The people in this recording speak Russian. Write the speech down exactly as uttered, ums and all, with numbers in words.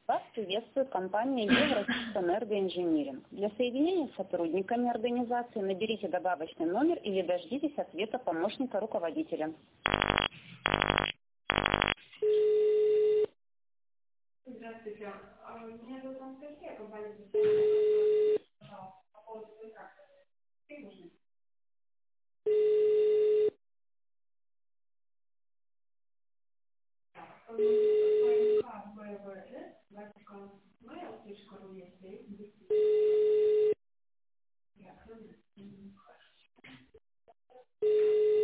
Вас приветствует компания Евросистэнергоинжиниринг. Для соединения с сотрудниками организации наберите добавочный номер или дождитесь ответа помощника руководителя. Здравствуйте. А, Меня зовут Анастасия, компания пожалуйста, по поводу контракта. Какие нужны? Так, ПМК ВВС, Ватикан, mail точка ру, если я